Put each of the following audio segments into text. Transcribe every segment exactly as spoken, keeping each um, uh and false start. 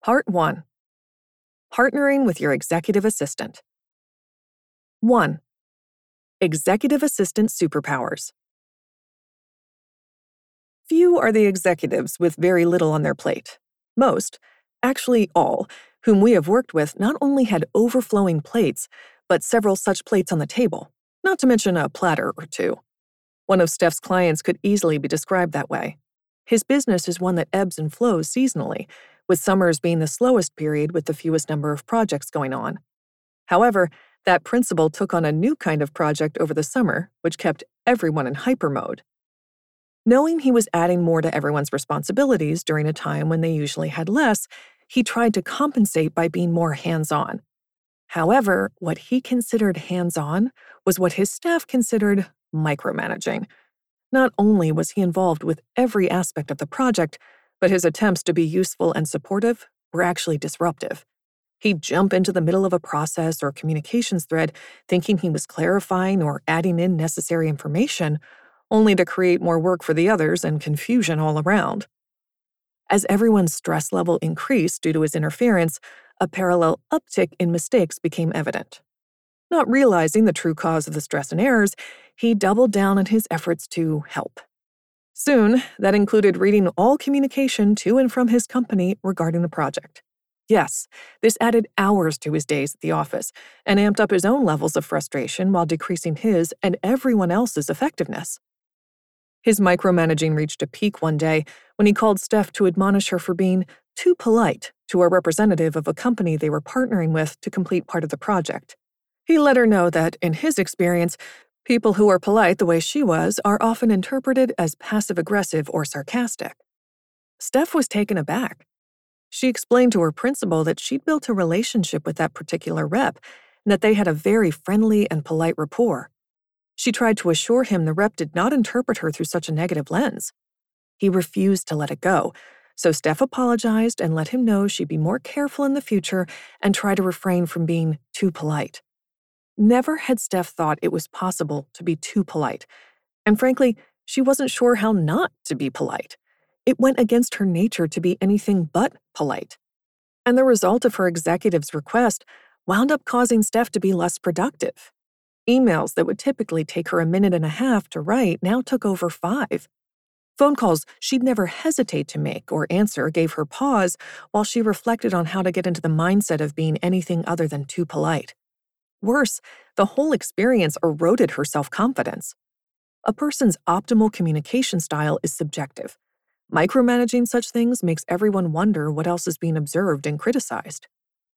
Part one. Partnering with your executive assistant. one. Executive assistant superpowers. Few are the executives with very little on their plate. Most, actually all, whom we have worked with not only had overflowing plates, but several such plates on the table, not to mention a platter or two. One of Steph's clients could easily be described that way. His business is one that ebbs and flows seasonally, with summers being the slowest period with the fewest number of projects going on. However, that principal took on a new kind of project over the summer, which kept everyone in hyper mode. Knowing he was adding more to everyone's responsibilities during a time when they usually had less, he tried to compensate by being more hands-on. However, what he considered hands-on was what his staff considered micromanaging. Not only was he involved with every aspect of the project, but his attempts to be useful and supportive were actually disruptive. He'd jump into the middle of a process or communications thread thinking he was clarifying or adding in necessary information, only to create more work for the others and confusion all around. As everyone's stress level increased due to his interference, a parallel uptick in mistakes became evident. Not realizing the true cause of the stress and errors, he doubled down on his efforts to help. Soon, that included reading all communication to and from his company regarding the project. Yes, this added hours to his days at the office and amped up his own levels of frustration while decreasing his and everyone else's effectiveness. His micromanaging reached a peak one day when he called Steph to admonish her for being too polite to a representative of a company they were partnering with to complete part of the project. He let her know that, in his experience, people who are polite the way she was are often interpreted as passive-aggressive or sarcastic. Steph was taken aback. She explained to her principal that she'd built a relationship with that particular rep and that they had a very friendly and polite rapport. She tried to assure him the rep did not interpret her through such a negative lens. He refused to let it go, so Steph apologized and let him know she'd be more careful in the future and try to refrain from being too polite. Never had Steph thought it was possible to be too polite, and frankly, she wasn't sure how not to be polite. It went against her nature to be anything but polite. And the result of her executive's request wound up causing Steph to be less productive. Emails that would typically take her a minute and a half to write now took over five. Phone calls she'd never hesitate to make or answer gave her pause while she reflected on how to get into the mindset of being anything other than too polite. Worse, the whole experience eroded her self-confidence. A person's optimal communication style is subjective. Micromanaging such things makes everyone wonder what else is being observed and criticized.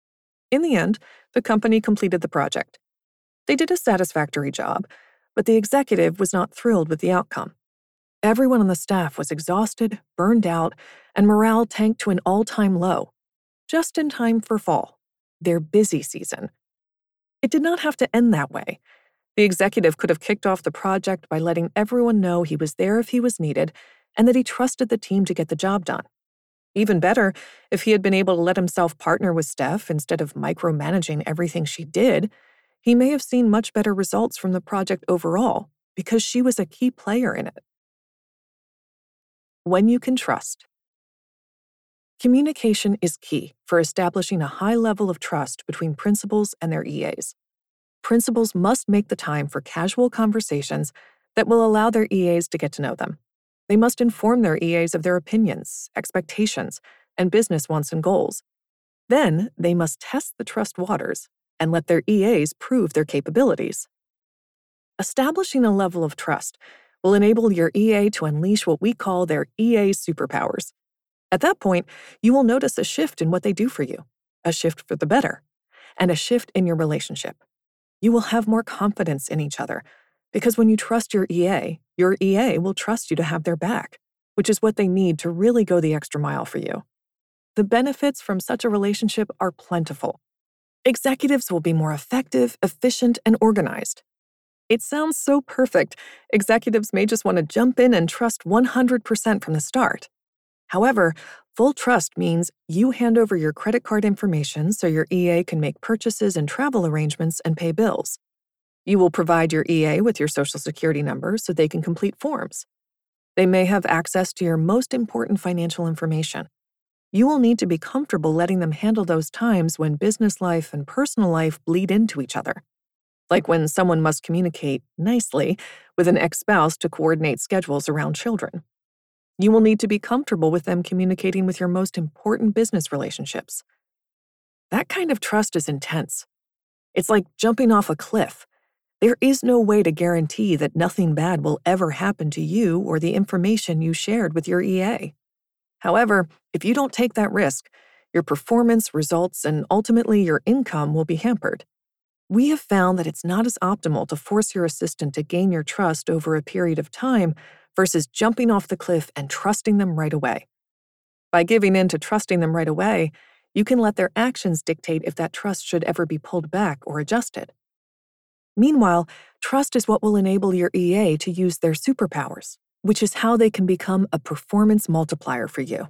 In the end, the company completed the project. They did a satisfactory job, but the executive was not thrilled with the outcome. Everyone on the staff was exhausted, burned out, and morale tanked to an all-time low, just in time for fall, their busy season. It did not have to end that way. The executive could have kicked off the project by letting everyone know he was there if he was needed and that he trusted the team to get the job done. Even better, if he had been able to let himself partner with Steph instead of micromanaging everything she did, he may have seen much better results from the project overall because she was a key player in it. When you can trust. Communication is key for establishing a high level of trust between principals and their E As. Principals must make the time for casual conversations that will allow their E As to get to know them. They must inform their E As of their opinions, expectations, and business wants and goals. Then, they must test the trust waters and let their E As prove their capabilities. Establishing a level of trust will enable your E A to unleash what we call their E A superpowers. At that point, you will notice a shift in what they do for you, a shift for the better, and a shift in your relationship. You will have more confidence in each other, because when you trust your E A, your E A will trust you to have their back, which is what they need to really go the extra mile for you. The benefits from such a relationship are plentiful. Executives will be more effective, efficient, and organized. It sounds so perfect, executives may just want to jump in and trust one hundred percent from the start. However, full trust means you hand over your credit card information so your E A can make purchases and travel arrangements and pay bills. You will provide your E A with your social security number so they can complete forms. They may have access to your most important financial information. You will need to be comfortable letting them handle those times when business life and personal life bleed into each other. Like when someone must communicate nicely with an ex-spouse to coordinate schedules around children. You will need to be comfortable with them communicating with your most important business relationships. That kind of trust is intense. It's like jumping off a cliff. There is no way to guarantee that nothing bad will ever happen to you or the information you shared with your E A. However, if you don't take that risk, your performance, results, and ultimately your income will be hampered. We have found that it's not as optimal to force your assistant to gain your trust over a period of time versus jumping off the cliff and trusting them right away. By giving in to trusting them right away, you can let their actions dictate if that trust should ever be pulled back or adjusted. Meanwhile, trust is what will enable your E A to use their superpowers, which is how they can become a performance multiplier for you.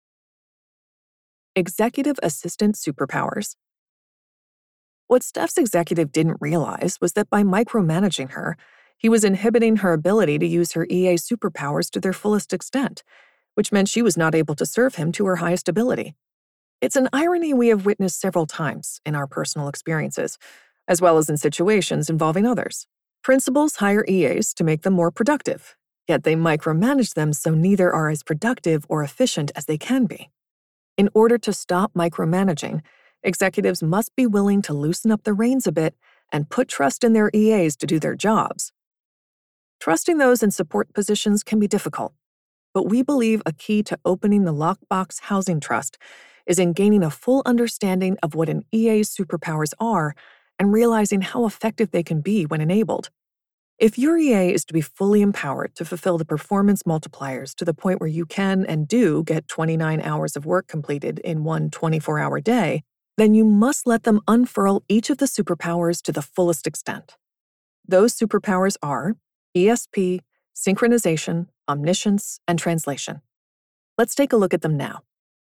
Executive Assistant Superpowers. What Steph's executive didn't realize was that by micromanaging her, he was inhibiting her ability to use her E A superpowers to their fullest extent, which meant she was not able to serve him to her highest ability. It's an irony we have witnessed several times in our personal experiences, as well as in situations involving others. Principals hire E As to make them more productive, yet they micromanage them so neither are as productive or efficient as they can be. In order to stop micromanaging, executives must be willing to loosen up the reins a bit and put trust in their E As to do their jobs. Trusting those in support positions can be difficult, but we believe a key to opening the lockbox housing trust is in gaining a full understanding of what an E A's superpowers are and realizing how effective they can be when enabled. If your E A is to be fully empowered to fulfill the performance multipliers to the point where you can and do get twenty-nine hours of work completed in one twenty-four hour day, then you must let them unfurl each of the superpowers to the fullest extent. Those superpowers are E S P, synchronization, omniscience, and translation. Let's take a look at them now.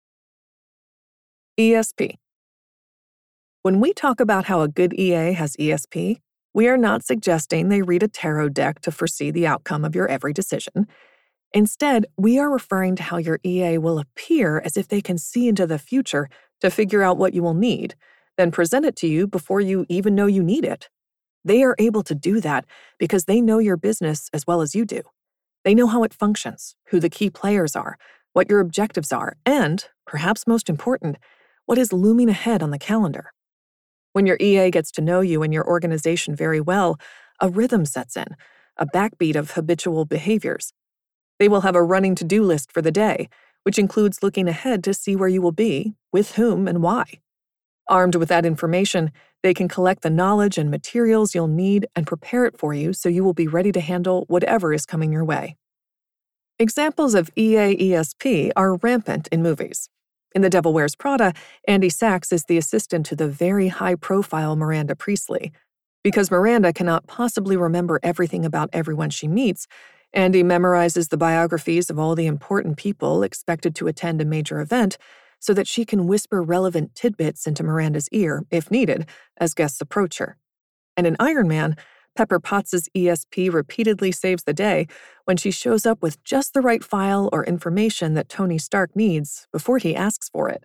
E S P. When we talk about how a good E A has E S P, we are not suggesting they read a tarot deck to foresee the outcome of your every decision. Instead, we are referring to how your E A will appear as if they can see into the future to figure out what you will need, then present it to you before you even know you need it. They are able to do that because they know your business as well as you do. They know how it functions, who the key players are, what your objectives are, and, perhaps most important, what is looming ahead on the calendar. When your E A gets to know you and your organization very well, a rhythm sets in, a backbeat of habitual behaviors. They will have a running to-do list for the day, which includes looking ahead to see where you will be, with whom, and why. Armed with that information, they can collect the knowledge and materials you'll need and prepare it for you so you will be ready to handle whatever is coming your way. Examples of E A E S P are rampant in movies. In The Devil Wears Prada, Andy Sachs is the assistant to the very high-profile Miranda Priestly. Because Miranda cannot possibly remember everything about everyone she meets, Andy memorizes the biographies of all the important people expected to attend a major event so that she can whisper relevant tidbits into Miranda's ear, if needed, as guests approach her. And in Iron Man, Pepper Potts' E S P repeatedly saves the day when she shows up with just the right file or information that Tony Stark needs before he asks for it.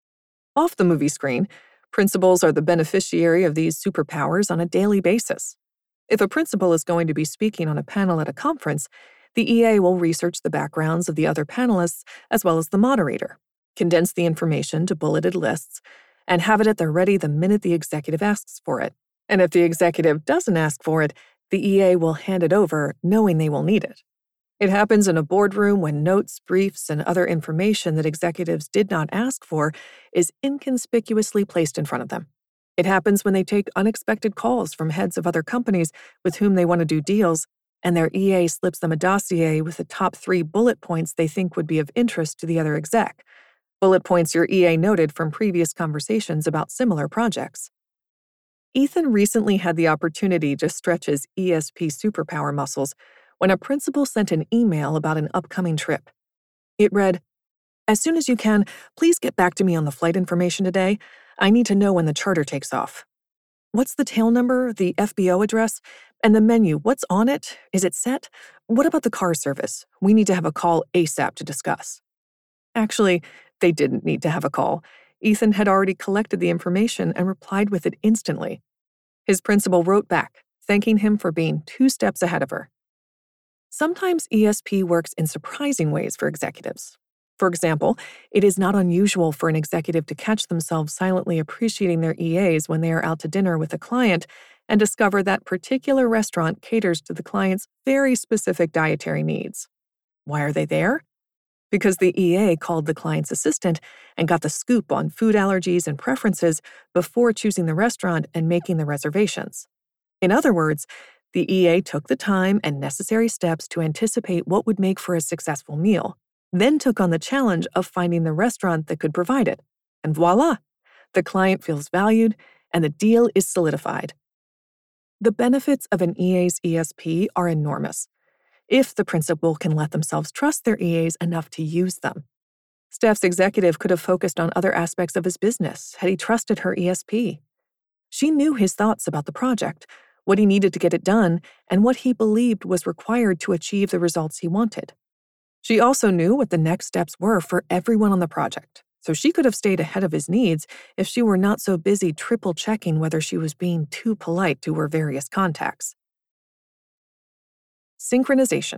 Off the movie screen, principals are the beneficiary of these superpowers on a daily basis. If a principal is going to be speaking on a panel at a conference, the E A will research the backgrounds of the other panelists as well as the moderator, condense the information to bulleted lists, and have it at the ready the minute the executive asks for it. And if the executive doesn't ask for it, the E A will hand it over knowing they will need it. It happens in a boardroom when notes, briefs, and other information that executives did not ask for is inconspicuously placed in front of them. It happens when they take unexpected calls from heads of other companies with whom they want to do deals, and their E A slips them a dossier with the top three bullet points they think would be of interest to the other exec. Bullet points your E A noted from previous conversations about similar projects. Ethan recently had the opportunity to stretch his E S P superpower muscles when a principal sent an email about an upcoming trip. It read, "As soon as you can, please get back to me on the flight information today. I need to know when the charter takes off. What's the tail number, the F B O address, and the menu? What's on it? Is it set? What about the car service? We need to have a call ASAP to discuss." Actually, They didn't need to have a call. Ethan had already collected the information and replied with it instantly. His principal wrote back, thanking him for being two steps ahead of her. Sometimes E S P works in surprising ways for executives. For example, it is not unusual for an executive to catch themselves silently appreciating their E As when they are out to dinner with a client and discover that particular restaurant caters to the client's very specific dietary needs. Why are they there? Because the E A called the client's assistant and got the scoop on food allergies and preferences before choosing the restaurant and making the reservations. In other words, the E A took the time and necessary steps to anticipate what would make for a successful meal, then took on the challenge of finding the restaurant that could provide it. And voila! The client feels valued and the deal is solidified. The benefits of an E A's E S P are enormous, if the principal can let themselves trust their E As enough to use them. Steph's executive could have focused on other aspects of his business had he trusted her E S P. She knew his thoughts about the project, what he needed to get it done, and what he believed was required to achieve the results he wanted. She also knew what the next steps were for everyone on the project, so she could have stayed ahead of his needs if she were not so busy triple-checking whether she was being too polite to her various contacts. Synchronization.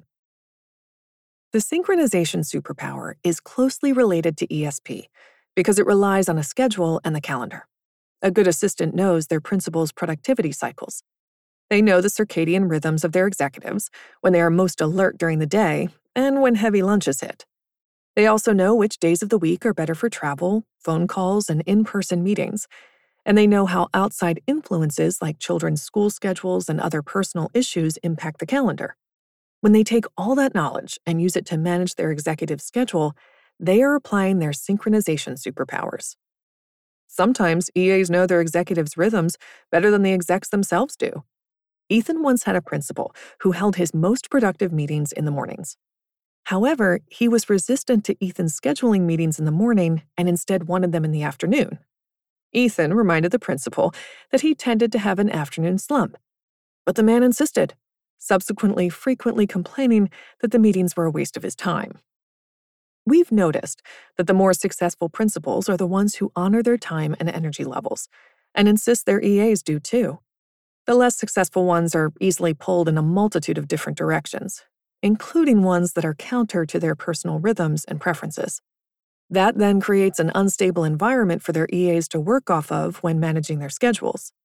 The synchronization superpower is closely related to E S P because it relies on a schedule and the calendar. A good assistant knows their principal's productivity cycles. They know the circadian rhythms of their executives, when they are most alert during the day, and when heavy lunches hit. They also know which days of the week are better for travel, phone calls, and in-person meetings, and they know how outside influences like children's school schedules and other personal issues impact the calendar. When they take all that knowledge and use it to manage their executive's schedule, they are applying their synchronization superpowers. Sometimes E As know their executives' rhythms better than the execs themselves do. Ethan once had a principal who held his most productive meetings in the mornings. However, he was resistant to Ethan's scheduling meetings in the morning and instead wanted them in the afternoon. Ethan reminded the principal that he tended to have an afternoon slump, but the man insisted, subsequently frequently complaining that the meetings were a waste of his time. We've noticed that the more successful principals are the ones who honor their time and energy levels, and insist their E As do too. The less successful ones are easily pulled in a multitude of different directions, including ones that are counter to their personal rhythms and preferences. That then creates an unstable environment for their E As to work off of when managing their schedules.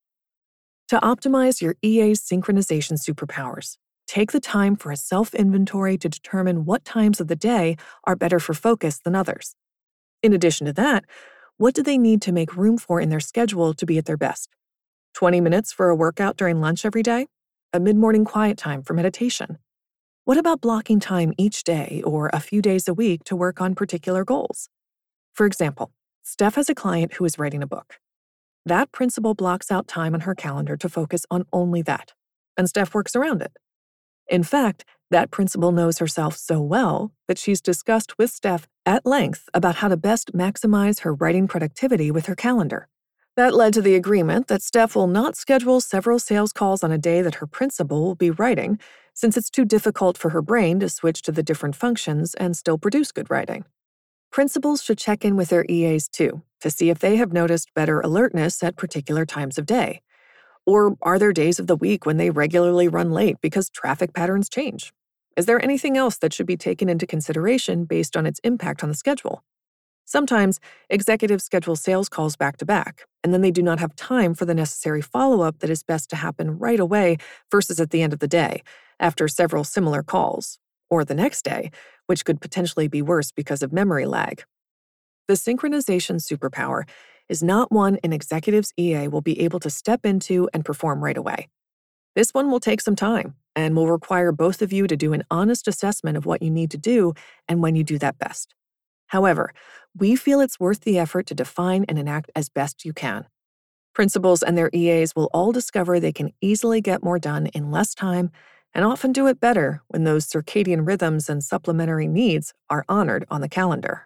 To optimize your E A's synchronization superpowers, take the time for a self-inventory to determine what times of the day are better for focus than others. In addition to that, what do they need to make room for in their schedule to be at their best? twenty minutes for a workout during lunch every day? A mid-morning quiet time for meditation? What about blocking time each day or a few days a week to work on particular goals? For example, Steph has a client who is writing a book. That principal blocks out time on her calendar to focus on only that, and Steph works around it. In fact, that principal knows herself so well that she's discussed with Steph at length about how to best maximize her writing productivity with her calendar. That led to the agreement that Steph will not schedule several sales calls on a day that her principal will be writing, since it's too difficult for her brain to switch to the different functions and still produce good writing. Principals should check in with their E As too, to see if they have noticed better alertness at particular times of day. Or are there days of the week when they regularly run late because traffic patterns change? Is there anything else that should be taken into consideration based on its impact on the schedule? Sometimes, executives schedule sales calls back to back, and then they do not have time for the necessary follow-up that is best to happen right away versus at the end of the day, after several similar calls, or the next day, which could potentially be worse because of memory lag. The synchronization superpower is not one an executive's E A will be able to step into and perform right away. This one will take some time and will require both of you to do an honest assessment of what you need to do and when you do that best. However, we feel it's worth the effort to define and enact as best you can. Principals and their E As will all discover they can easily get more done in less time and often do it better when those circadian rhythms and supplementary needs are honored on the calendar.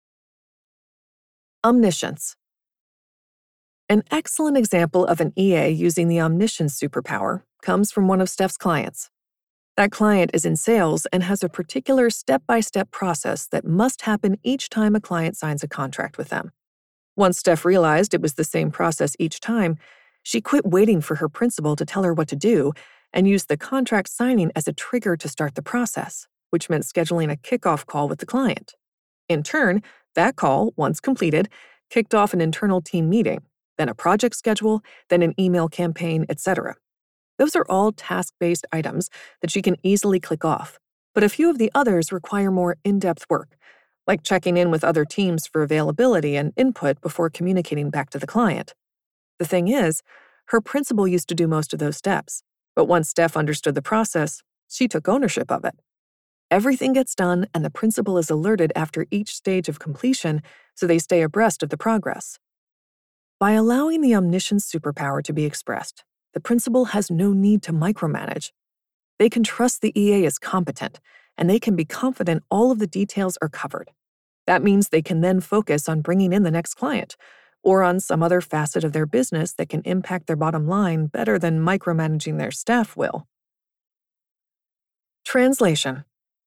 Omniscience. An excellent example of an E A using the omniscience superpower comes from one of Steph's clients. That client is in sales and has a particular step-by-step process that must happen each time a client signs a contract with them. Once Steph realized it was the same process each time, she quit waiting for her principal to tell her what to do and used the contract signing as a trigger to start the process, which meant scheduling a kickoff call with the client. In turn, that call, once completed, kicked off an internal team meeting, then a project schedule, then an email campaign, et cetera. Those are all task-based items that she can easily click off, but a few of the others require more in-depth work, like checking in with other teams for availability and input before communicating back to the client. The thing is, her principal used to do most of those steps, but once Steph understood the process, she took ownership of it. Everything gets done, and the principal is alerted after each stage of completion so they stay abreast of the progress. By allowing the omniscience superpower to be expressed, the principal has no need to micromanage. They can trust the E A is competent, and they can be confident all of the details are covered. That means they can then focus on bringing in the next client, or on some other facet of their business that can impact their bottom line better than micromanaging their staff will. Translation.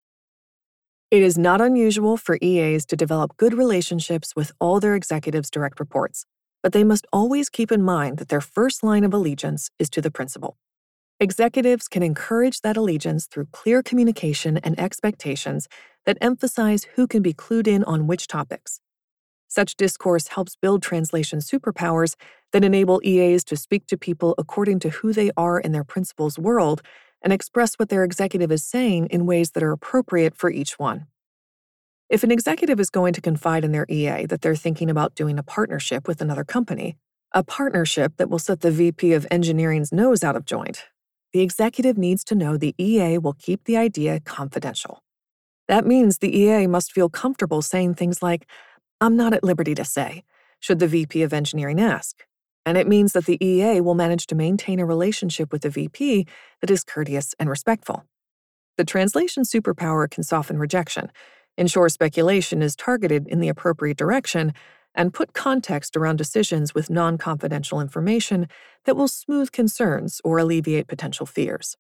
It is not unusual for E As to develop good relationships with all their executives' direct reports, but they must always keep in mind that their first line of allegiance is to the principal. Executives can encourage that allegiance through clear communication and expectations that emphasize who can be clued in on which topics. Such discourse helps build translation superpowers that enable E As to speak to people according to who they are in their principal's world and express what their executive is saying in ways that are appropriate for each one. If an executive is going to confide in their E A that they're thinking about doing a partnership with another company, a partnership that will set the V P of engineering's nose out of joint, the executive needs to know the E A will keep the idea confidential. That means the E A must feel comfortable saying things like, "I'm not at liberty to say," should the V P of engineering ask. And it means that the E A will manage to maintain a relationship with the V P that is courteous and respectful. The translation superpower can soften rejection, ensure speculation is targeted in the appropriate direction, and put context around decisions with non-confidential information that will smooth concerns or alleviate potential fears.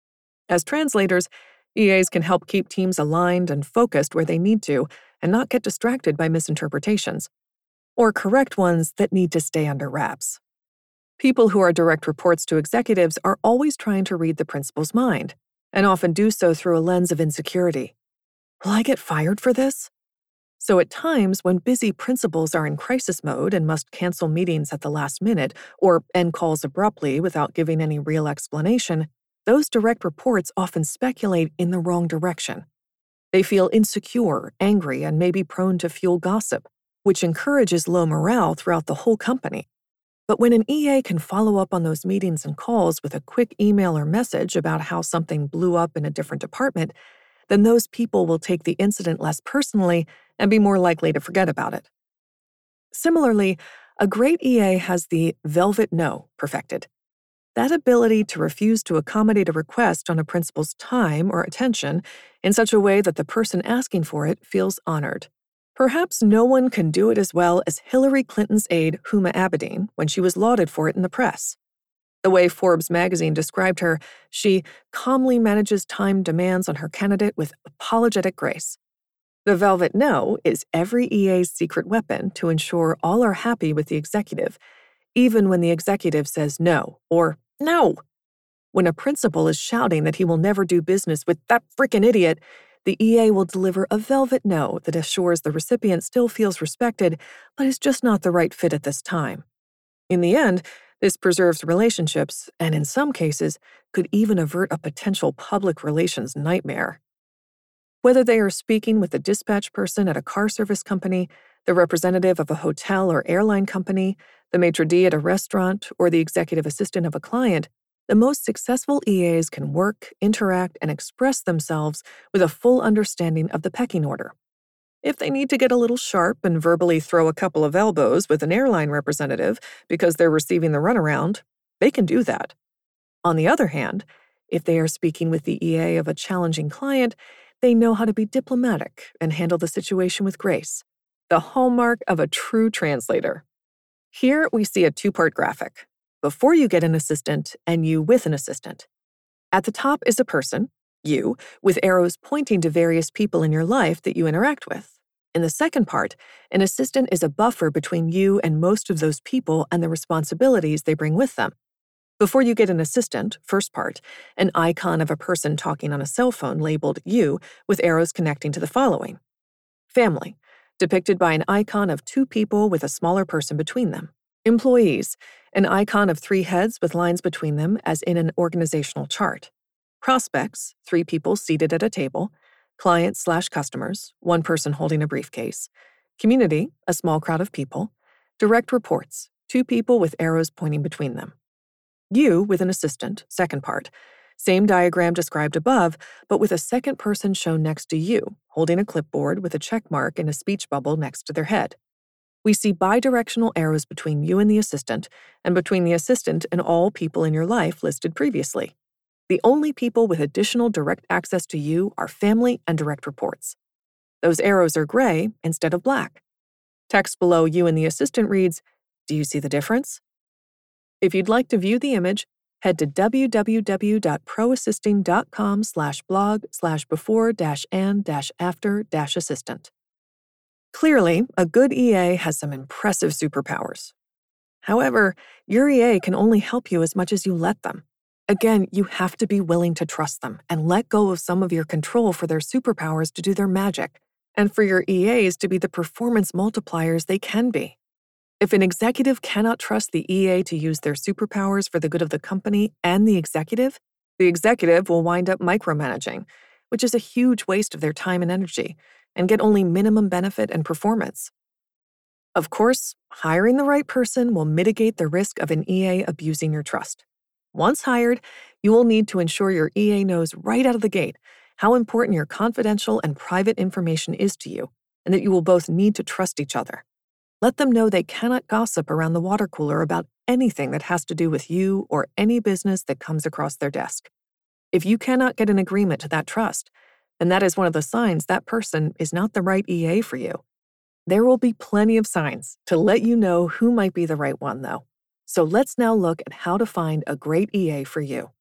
As translators, E As can help keep teams aligned and focused where they need to and not get distracted by misinterpretations, or correct ones that need to stay under wraps. People who are direct reports to executives are always trying to read the principal's mind, and often do so through a lens of insecurity. Will I get fired for this? So at times, when busy principals are in crisis mode and must cancel meetings at the last minute or end calls abruptly without giving any real explanation, those direct reports often speculate in the wrong direction. They feel insecure, angry, and may be prone to fuel gossip, which encourages low morale throughout the whole company. But when an E A can follow up on those meetings and calls with a quick email or message about how something blew up in a different department, then those people will take the incident less personally and be more likely to forget about it. Similarly, a great E A has the velvet no perfected. That ability to refuse to accommodate a request on a principal's time or attention in such a way that the person asking for it feels honored. Perhaps no one can do it as well as Hillary Clinton's aide, Huma Abedin, when she was lauded for it in the press. The way Forbes magazine described her, she calmly manages time demands on her candidate with apologetic grace. The velvet no is every E A's secret weapon to ensure all are happy with the executive, even when the executive says no or no. When a principal is shouting that he will never do business with that frickin' idiot, the E A will deliver a velvet no that assures the recipient still feels respected, but is just not the right fit at this time. In the end, this preserves relationships and, in some cases, could even avert a potential public relations nightmare. Whether they are speaking with the dispatch person at a car service company, the representative of a hotel or airline company, the maitre d' at a restaurant, or the executive assistant of a client, the most successful E As can work, interact, and express themselves with a full understanding of the pecking order. If they need to get a little sharp and verbally throw a couple of elbows with an airline representative because they're receiving the runaround, they can do that. On the other hand, if they are speaking with the E A of a challenging client, they know how to be diplomatic and handle the situation with grace, the hallmark of a true translator. Here we see a two-part graphic. Before you get an assistant and you with an assistant. At the top is a person, You, with arrows pointing to various people in your life that you interact with. In the second part, an assistant is a buffer between you and most of those people and the responsibilities they bring with them. Before you get an assistant, first part, an icon of a person talking on a cell phone labeled you with arrows connecting to the following. Family, depicted by an icon of two people with a smaller person between them. Employees, an icon of three heads with lines between them as in an organizational chart. Prospects, three people seated at a table. Clients slash customers, one person holding a briefcase. Community, a small crowd of people. Direct reports, two people with arrows pointing between them. You with an assistant, second part. Same diagram described above, but with a second person shown next to you, holding a clipboard with a check mark and a speech bubble next to their head. We see bidirectional arrows between you and the assistant, and between the assistant and all people in your life listed previously. The only people with additional direct access to you are family and direct reports. Those arrows are gray instead of black. Text below you and the assistant reads, "Do you see the difference?" If you'd like to view the image, head to www.proassisting.com slash blog slash before dash and dash after dash assistant. Clearly, a good E A has some impressive superpowers. However, your E A can only help you as much as you let them. Again, you have to be willing to trust them and let go of some of your control for their superpowers to do their magic, and for your E As to be the performance multipliers they can be. If an executive cannot trust the E A to use their superpowers for the good of the company and the executive, the executive will wind up micromanaging, which is a huge waste of their time and energy, and get only minimum benefit and performance. Of course, hiring the right person will mitigate the risk of an E A abusing your trust. Once hired, you will need to ensure your E A knows right out of the gate how important your confidential and private information is to you, and that you will both need to trust each other. Let them know they cannot gossip around the water cooler about anything that has to do with you or any business that comes across their desk. If you cannot get an agreement to that trust, then that is one of the signs that person is not the right E A for you. There will be plenty of signs to let you know who might be the right one, though. So let's now look at how to find a great E A for you.